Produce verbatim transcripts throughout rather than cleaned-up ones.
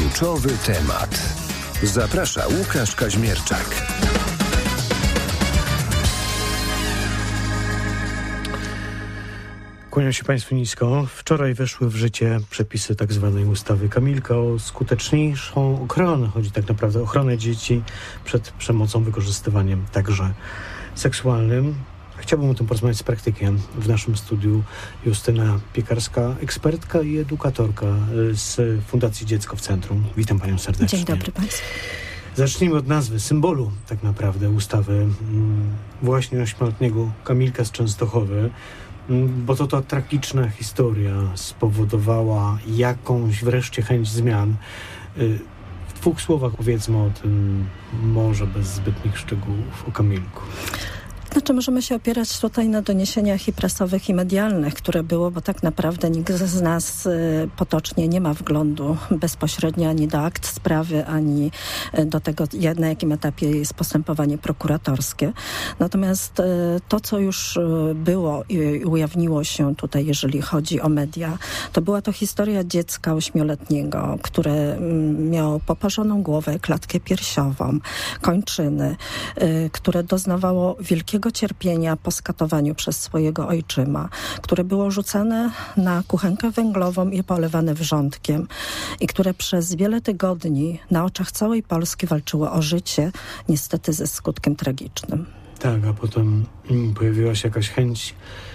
Kluczowy temat. Zaprasza Łukasz Kaźmierczak. Kłaniam się Państwu nisko. Wczoraj weszły w życie przepisy tak zwanej ustawy Kamilka o skuteczniejszą ochronę. Chodzi tak naprawdę o ochronę dzieci przed przemocą, wykorzystywaniem także seksualnym. Chciałbym o tym porozmawiać z praktykiem. W naszym studiu Justyna Piekarska, ekspertka i edukatorka z Fundacji Dziecko w Centrum. Witam Panią serdecznie. Dzień dobry Państwu. Zacznijmy od nazwy, symbolu tak naprawdę ustawy właśnie ośmioletniego Kamilka z Częstochowy, bo to ta tragiczna historia spowodowała jakąś wreszcie chęć zmian. W dwóch słowach powiedzmy o tym, może bez zbytnich szczegółów, o Kamilku. Znaczy możemy się opierać tutaj na doniesieniach i prasowych, i medialnych, które było, bo tak naprawdę nikt z nas y, potocznie nie ma wglądu bezpośrednio ani do akt sprawy, ani do tego, na jakim etapie jest postępowanie prokuratorskie. Natomiast y, to, co już y, było i ujawniło się tutaj, jeżeli chodzi o media, to była to historia dziecka ośmioletniego, które y, miało poparzoną głowę, klatkę piersiową, kończyny, y, które doznawało wielkiego cierpienia po skatowaniu przez swojego ojczyma, które było rzucane na kuchenkę węglową i polewane wrzątkiem i które przez wiele tygodni na oczach całej Polski walczyło o życie, niestety ze skutkiem tragicznym. Tak, a potem mm, pojawiła się jakaś chęć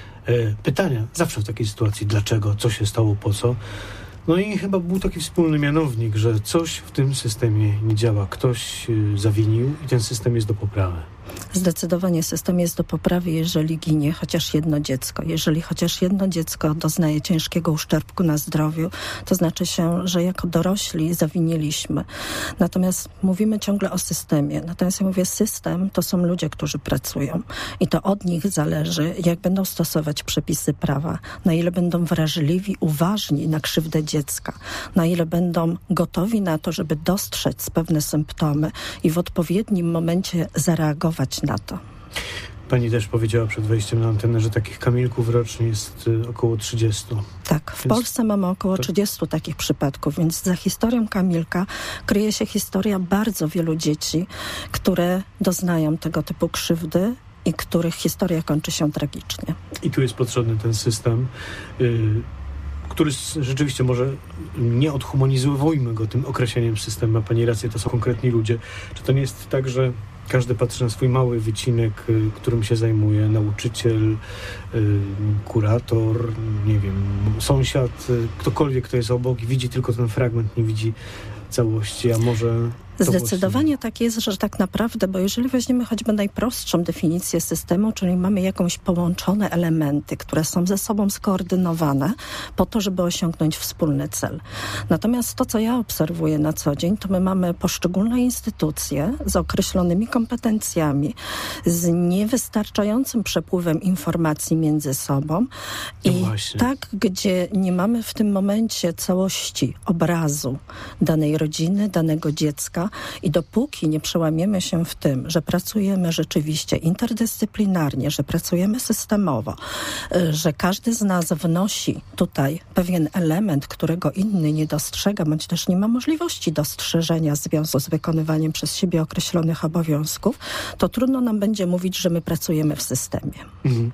e, pytania, zawsze w takiej sytuacji, dlaczego, co się stało, po co. No i chyba był taki wspólny mianownik, że coś w tym systemie nie działa, ktoś y, zawinił i ten system jest do poprawy. Zdecydowanie system jest do poprawy, jeżeli ginie chociaż jedno dziecko. Jeżeli chociaż jedno dziecko doznaje ciężkiego uszczerbku na zdrowiu, to znaczy się, że jako dorośli zawiniliśmy. Natomiast mówimy ciągle o systemie. Natomiast ja mówię, system to są ludzie, którzy pracują. I to od nich zależy, jak będą stosować przepisy prawa, na ile będą wrażliwi, uważni na krzywdę dziecka, na ile będą gotowi na to, żeby dostrzec pewne symptomy i w odpowiednim momencie zareagować na to. Pani też powiedziała przed wejściem na antenę, że takich Kamilków rocznie jest y, około trzydziestu. Tak, w Więc Polsce mamy około to... trzydziestu takich przypadków, więc za historią Kamilka kryje się historia bardzo wielu dzieci, które doznają tego typu krzywdy i których historia kończy się tragicznie. I tu jest potrzebny ten system, y, który rzeczywiście może nie odhumanizujmy go tym określeniem system. Ma Pani rację, to są konkretni ludzie. Czy to nie jest tak, że każdy patrzy na swój mały wycinek, y, którym się zajmuje, nauczyciel, y, kurator, nie wiem, sąsiad, y, ktokolwiek, kto jest obok i widzi tylko ten fragment, nie widzi całości, a może... Zdecydowanie właśnie tak jest, że tak naprawdę, bo jeżeli weźmiemy choćby najprostszą definicję systemu, czyli mamy jakąś połączone elementy, które są ze sobą skoordynowane po to, żeby osiągnąć wspólny cel. Natomiast to, co ja obserwuję na co dzień, to my mamy poszczególne instytucje z określonymi kompetencjami, z niewystarczającym przepływem informacji między sobą i no tak, gdzie nie mamy w tym momencie całości obrazu danej rodziny, danego dziecka, i dopóki nie przełamiemy się w tym, że pracujemy rzeczywiście interdyscyplinarnie, że pracujemy systemowo, że każdy z nas wnosi tutaj pewien element, którego inny nie dostrzega, bądź też nie ma możliwości dostrzeżenia w związku z wykonywaniem przez siebie określonych obowiązków, to trudno nam będzie mówić, że my pracujemy w systemie. Mhm.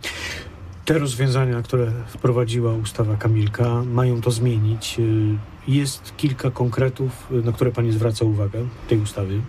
Te rozwiązania, które wprowadziła ustawa Kamilka, mają to zmienić. Jest kilka konkretów, na które Pani zwraca uwagę w tej ustawie.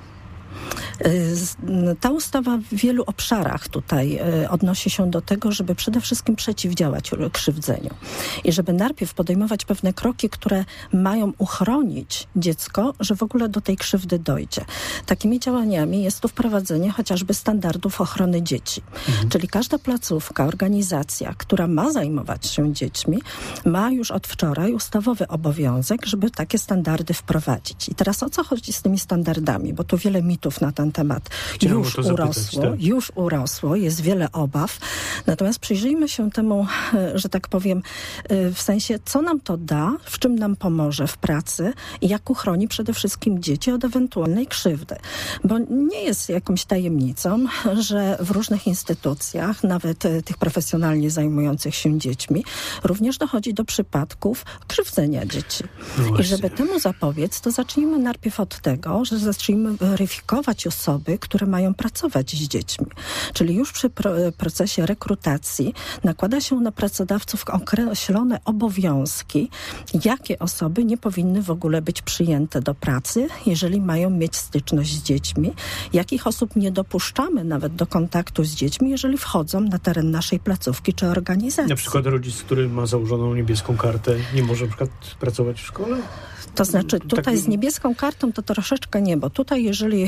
Ta ustawa w wielu obszarach tutaj odnosi się do tego, żeby przede wszystkim przeciwdziałać krzywdzeniu i żeby najpierw podejmować pewne kroki, które mają uchronić dziecko, że w ogóle do tej krzywdy dojdzie. Takimi działaniami jest to wprowadzenie chociażby standardów ochrony dzieci. Mhm. Czyli każda placówka, organizacja, która ma zajmować się dziećmi, ma już od wczoraj ustawowy obowiązek, żeby takie standardy wprowadzić. I teraz o co chodzi z tymi standardami? Bo tu wiele mitów na ten ten temat Chciałem już urosło, zapytać, tak. już urosło, jest wiele obaw. Natomiast przyjrzyjmy się temu, że tak powiem, w sensie, co nam to da, w czym nam pomoże w pracy i jak uchroni przede wszystkim dzieci od ewentualnej krzywdy. Bo nie jest jakąś tajemnicą, że w różnych instytucjach, nawet tych profesjonalnie zajmujących się dziećmi, również dochodzi do przypadków krzywdzenia dzieci. No I żeby temu zapobiec, to zacznijmy najpierw od tego, że zacznijmy weryfikować osoby, które mają pracować z dziećmi. Czyli już przy pro- procesie rekrutacji nakłada się na pracodawców określone obowiązki, jakie osoby nie powinny w ogóle być przyjęte do pracy, jeżeli mają mieć styczność z dziećmi, jakich osób nie dopuszczamy nawet do kontaktu z dziećmi, jeżeli wchodzą na teren naszej placówki czy organizacji. Na przykład rodzic, który ma założoną niebieską kartę, nie może na przykład pracować w szkole? To znaczy tutaj tak... z niebieską kartą to troszeczkę nie, bo tutaj jeżeli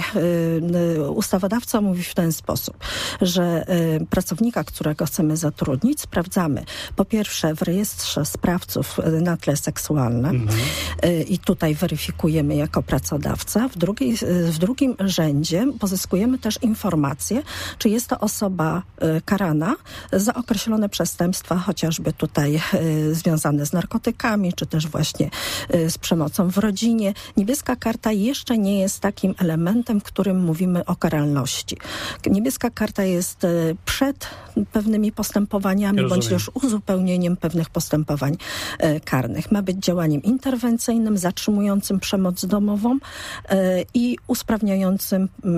y, ustawodawca mówi w ten sposób, że y, pracownika, którego chcemy zatrudnić, sprawdzamy po pierwsze w rejestrze sprawców na tle seksualnym mhm. y, i tutaj weryfikujemy jako pracodawca. W, drugiej, y, w drugim rzędzie pozyskujemy też informację, czy jest to osoba y, karana za określone przestępstwa, chociażby tutaj y, związane z narkotykami, czy też właśnie y, z przemocą w rodzinie. Niebieska karta jeszcze nie jest takim elementem, w którym mówimy o karalności. Niebieska karta jest przed pewnymi postępowaniami, Rozumiem. bądź też uzupełnieniem pewnych postępowań e, karnych. Ma być działaniem interwencyjnym, zatrzymującym przemoc domową e, i usprawniającym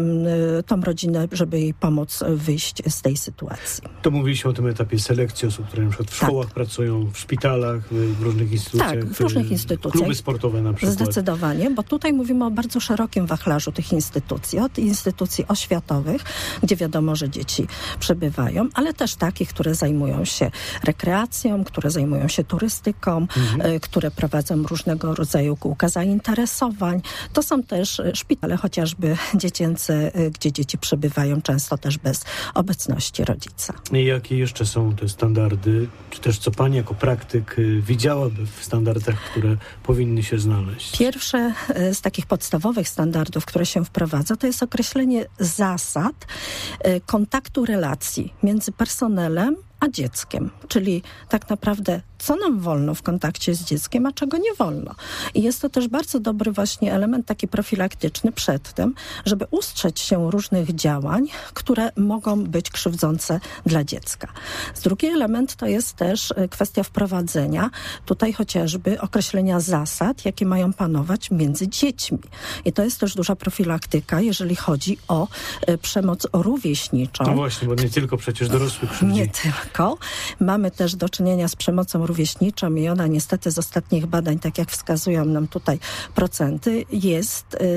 e, tą rodzinę, żeby jej pomóc wyjść z tej sytuacji. To mówiliśmy o tym etapie selekcji osób, które na przykład w tak. szkołach pracują, w szpitalach, w różnych instytucjach. Tak, w różnych instytucjach. Kluby sportowe na przykład. Zdecydowanie, bo tutaj mówimy o bardzo szerokim wachlarzu tych instytucji. Od instytucji oświatowych, gdzie wiadomo, że dzieci przebywają, ale też takich, które zajmują się rekreacją, które zajmują się turystyką, mhm. y, które prowadzą różnego rodzaju kółka zainteresowań. To są też szpitale chociażby dziecięce, y, gdzie dzieci przebywają często też bez obecności rodzica. I jakie jeszcze są te standardy, czy też co pani jako praktyk y, widziałaby w standardach, które powinny się znaleźć? Pierwsze z takich podstawowych standardów, które się wprowadza, to jest określenie zasad kontaktu relacji między personelem a dzieckiem, czyli tak naprawdę co nam wolno w kontakcie z dzieckiem, a czego nie wolno. I jest to też bardzo dobry właśnie element taki profilaktyczny przed tym, żeby ustrzec się różnych działań, które mogą być krzywdzące dla dziecka. Drugi element to jest też kwestia wprowadzenia tutaj chociażby określenia zasad, jakie mają panować między dziećmi. I to jest też duża profilaktyka, jeżeli chodzi o y, przemoc rówieśniczą. No właśnie, bo nie tylko przecież dorosłych krzywdzi. Nie tylko. Mamy też do czynienia z przemocą rówieśniczą i ona niestety z ostatnich badań, tak jak wskazują nam tutaj procenty, jest yy,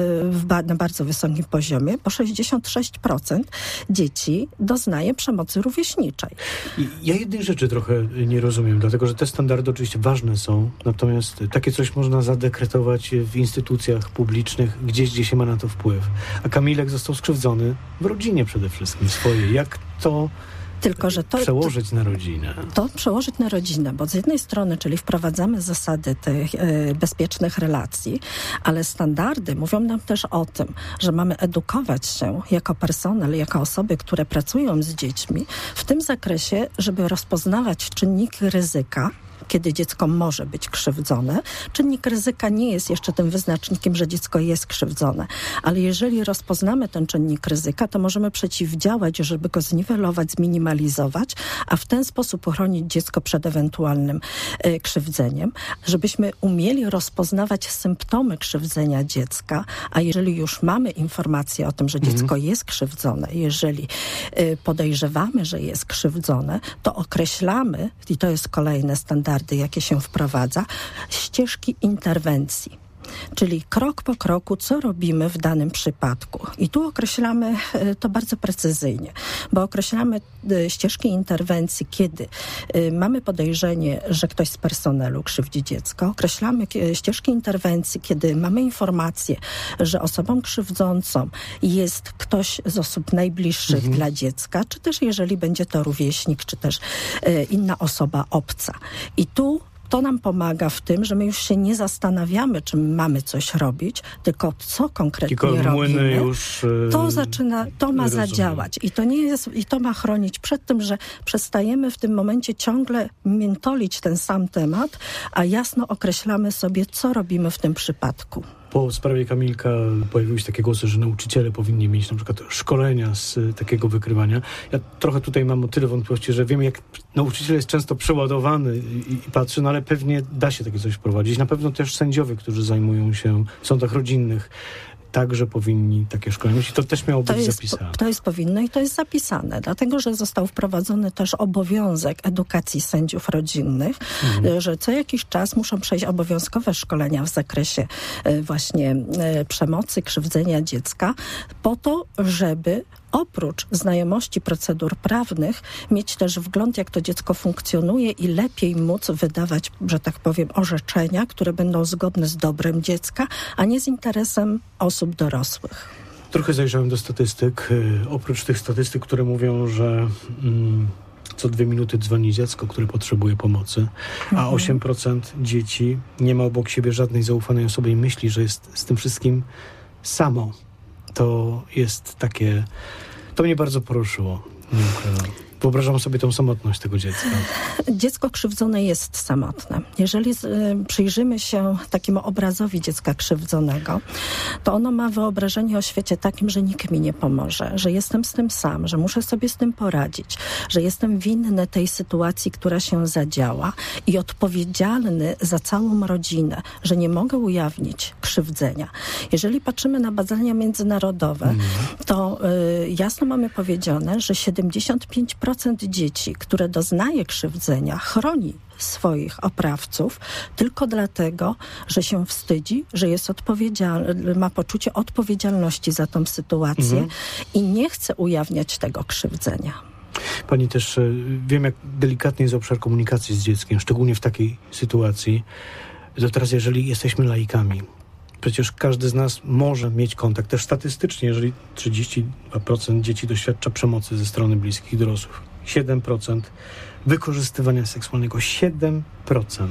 w ba- na bardzo wysokim poziomie, bo sześćdziesiąt sześć procent dzieci doznaje przemocy rówieśniczej. I ja jednej rzeczy trochę nie rozumiem, dlatego że te standardy oczywiście ważne są, natomiast takie coś można zadekretować w instytucjach publicznych, gdzieś, gdzie się ma na to wpływ. A Kamilek został skrzywdzony w rodzinie przede wszystkim swojej. Jak to Tylko, że to, przełożyć to, na rodzinę? To przełożyć na rodzinę, bo z jednej strony, czyli wprowadzamy zasady tych y, bezpiecznych relacji, ale standardy mówią nam też o tym, że mamy edukować się jako personel, jako osoby, które pracują z dziećmi w tym zakresie, żeby rozpoznawać czynniki ryzyka, kiedy dziecko może być krzywdzone. Czynnik ryzyka nie jest jeszcze tym wyznacznikiem, że dziecko jest krzywdzone, ale jeżeli rozpoznamy ten czynnik ryzyka, to możemy przeciwdziałać, żeby go zniwelować, zminimalizować, a w ten sposób uchronić dziecko przed ewentualnym y, krzywdzeniem, żebyśmy umieli rozpoznawać symptomy krzywdzenia dziecka, a jeżeli już mamy informację o tym, że mhm. dziecko jest krzywdzone, jeżeli y, podejrzewamy, że jest krzywdzone, to określamy, i to jest kolejne standardy, jakie się wprowadza, ścieżki interwencji. Czyli krok po kroku, co robimy w danym przypadku. I tu określamy to bardzo precyzyjnie, bo określamy ścieżki interwencji, kiedy mamy podejrzenie, że ktoś z personelu krzywdzi dziecko. Określamy ścieżki interwencji, kiedy mamy informację, że osobą krzywdzącą jest ktoś z osób najbliższych mhm. dla dziecka, czy też jeżeli będzie to rówieśnik, czy też inna osoba obca. I tu To nam pomaga w tym, że my już się nie zastanawiamy, czy mamy coś robić, tylko co konkretnie Tylko robimy. Już, to zaczyna, to ma rozumiem. zadziałać. I to nie jest, i to ma chronić przed tym, że przestajemy w tym momencie ciągle miętolić ten sam temat, a jasno określamy sobie, co robimy w tym przypadku. Po sprawie Kamilka pojawiły się takie głosy, że nauczyciele powinni mieć na przykład szkolenia z y, takiego wykrywania. Ja trochę tutaj mam o tyle wątpliwości, że wiem, jak nauczyciel jest często przeładowany i, i patrzy, no ale pewnie da się takie coś wprowadzić. Na pewno też sędziowie, którzy zajmują się w sądach rodzinnych, także powinni takie szkolenia mieć. I to też miało To być jest, zapisane. to jest powinno i to jest zapisane, dlatego że został wprowadzony też obowiązek edukacji sędziów rodzinnych, mhm. że co jakiś czas muszą przejść obowiązkowe szkolenia w zakresie właśnie przemocy, krzywdzenia dziecka, po to, żeby oprócz znajomości procedur prawnych mieć też wgląd, jak to dziecko funkcjonuje i lepiej móc wydawać, że tak powiem, orzeczenia, które będą zgodne z dobrem dziecka, a nie z interesem osób dorosłych. Trochę zajrzałem do statystyk. Oprócz tych statystyk, które mówią, że mm, co dwie minuty dzwoni dziecko, które potrzebuje pomocy, a mhm. osiem procent dzieci nie ma obok siebie żadnej zaufanej osoby i myśli, że jest z tym wszystkim samo. To jest takie... To mnie bardzo poruszyło. Nie ukrywam. Wyobrażam sobie tą samotność tego dziecka. Dziecko krzywdzone jest samotne. Jeżeli y, przyjrzymy się takiemu obrazowi dziecka krzywdzonego, to ono ma wyobrażenie o świecie takim, że nikt mi nie pomoże, że jestem z tym sam, że muszę sobie z tym poradzić, że jestem winny tej sytuacji, która się zadziała i odpowiedzialny za całą rodzinę, że nie mogę ujawnić krzywdzenia. Jeżeli patrzymy na badania międzynarodowe, mm. to y, jasno mamy powiedziane, że siedemdziesiąt pięć procent dzieci, które doznaje krzywdzenia, chroni swoich oprawców tylko dlatego, że się wstydzi, że jest odpowiedzialny, ma poczucie odpowiedzialności za tą sytuację mhm. i nie chce ujawniać tego krzywdzenia. Pani też, wiem, jak delikatny jest obszar komunikacji z dzieckiem, szczególnie w takiej sytuacji. To teraz, jeżeli jesteśmy laikami, przecież każdy z nas może mieć kontakt. Też statystycznie, jeżeli trzydzieści dwa procent dzieci doświadcza przemocy ze strony bliskich dorosłych, siedem procent wykorzystywania seksualnego, siedem procent.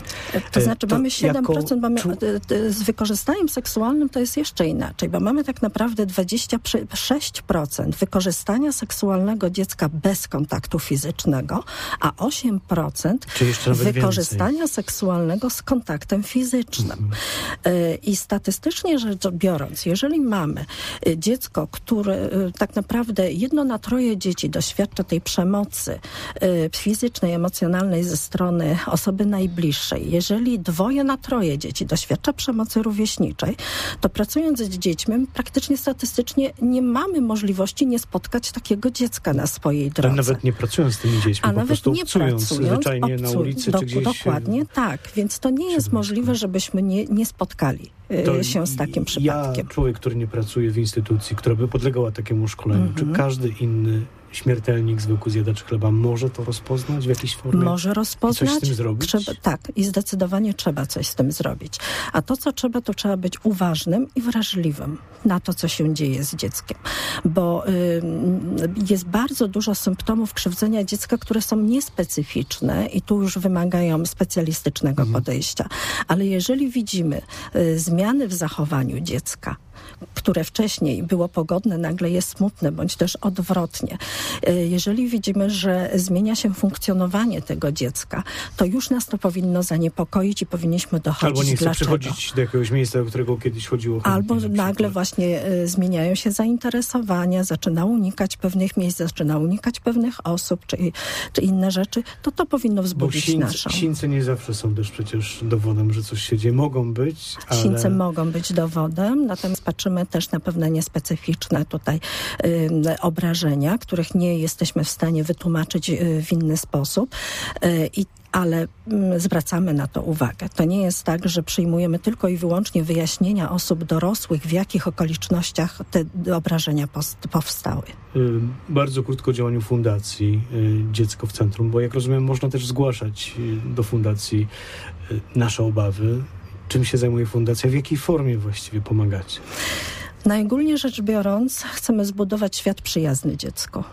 To znaczy to mamy siedem procent, jako... mamy, z wykorzystaniem seksualnym to jest jeszcze inaczej, bo mamy tak naprawdę dwadzieścia sześć procent wykorzystania seksualnego dziecka bez kontaktu fizycznego, a osiem procent wykorzystania więcej. seksualnego z kontaktem fizycznym. Mhm. I statystycznie rzecz biorąc, jeżeli mamy dziecko, które tak naprawdę jedno na troje dzieci doświadcza tej przemocy fizycznej, emocjonalnej ze strony osoby najbliższej, jeżeli dwoje na troje dzieci doświadcza przemocy rówieśniczej, to pracując z dziećmi praktycznie statystycznie nie mamy możliwości nie spotkać takiego dziecka na swojej drodze. Ale nawet nie pracując z tymi dziećmi, A po nawet prostu nie obcując, pracując, zwyczajnie obcu, na ulicy do, czy gdzieś... Dokładnie tak, więc to nie jest możliwe, żebyśmy nie, nie spotkali to się z takim przypadkiem. Ja, człowiek, który nie pracuje w instytucji, która by podlegała takiemu szkoleniu, mm-hmm. czy każdy inny śmiertelnik, zwykły zjadacz chleba może to rozpoznać w jakiejś formie? Może rozpoznać. I coś z tym zrobić? Trzeba, tak, i zdecydowanie trzeba coś z tym zrobić. A to, co trzeba, to trzeba być uważnym i wrażliwym na to, co się dzieje z dzieckiem. Bo y, jest bardzo dużo symptomów krzywdzenia dziecka, które są niespecyficzne i tu już wymagają specjalistycznego mhm. podejścia. Ale jeżeli widzimy y, zmiany w zachowaniu dziecka, które wcześniej było pogodne, nagle jest smutne, bądź też odwrotnie. Jeżeli widzimy, że zmienia się funkcjonowanie tego dziecka, to już nas to powinno zaniepokoić i powinniśmy dochodzić. Albo nie chce dlaczego. przychodzić do jakiegoś miejsca, do którego kiedyś chodziło. Albo nagle właśnie y, zmieniają się zainteresowania, zaczyna unikać pewnych miejsc, zaczyna unikać pewnych osób, czy, czy inne rzeczy, to to powinno wzbudzić Bo sińce, naszą. Sińce nie zawsze są też przecież dowodem, że coś się dzieje. Mogą być, ale... Sińce mogą być dowodem, natomiast patrzymy też na pewne niespecyficzne tutaj y, obrażenia, których nie jesteśmy w stanie wytłumaczyć y, w inny sposób y, i ale mm, zwracamy na to uwagę. To nie jest tak, że przyjmujemy tylko i wyłącznie wyjaśnienia osób dorosłych, w jakich okolicznościach te obrażenia post- powstały. Y, bardzo krótko o działaniu fundacji y, Dziecko w Centrum, bo jak rozumiem, można też zgłaszać y, do fundacji y, nasze obawy. Czym się zajmuje fundacja? W jakiej formie właściwie pomagacie? Najogólniej rzecz biorąc, chcemy zbudować świat przyjazny dziecku.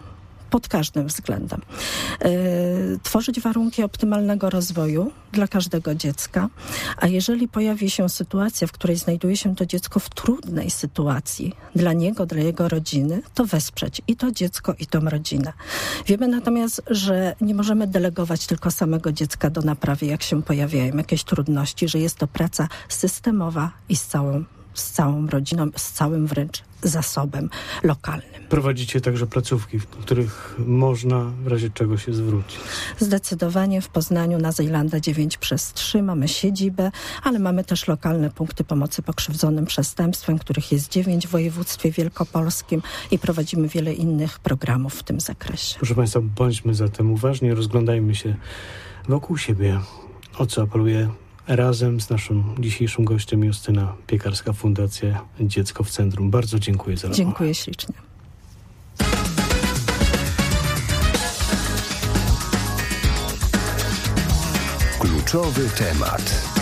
pod każdym względem. Tworzyć warunki optymalnego rozwoju dla każdego dziecka, a jeżeli pojawi się sytuacja, w której znajduje się to dziecko w trudnej sytuacji dla niego, dla jego rodziny, to wesprzeć i to dziecko, i tą rodzinę. Wiemy natomiast, że nie możemy delegować tylko samego dziecka do naprawy, jak się pojawiają jakieś trudności, że jest to praca systemowa i z całą, z całą rodziną, z całym wręcz zasobem lokalnym. Prowadzicie także placówki, w których można w razie czego się zwrócić. Zdecydowanie w Poznaniu na Zejlanda dziewięć przez trzy mamy siedzibę, ale mamy też lokalne punkty pomocy pokrzywdzonym przestępstwem, których jest dziewięć w województwie wielkopolskim i prowadzimy wiele innych programów w tym zakresie. Proszę Państwa, bądźmy zatem uważni, rozglądajmy się wokół siebie, o co apeluję razem z naszym dzisiejszym gościem Justyna Piekarska, Fundacja Dziecko w Centrum. Bardzo dziękuję za rozmowę. Dziękuję ślicznie. Kluczowy temat.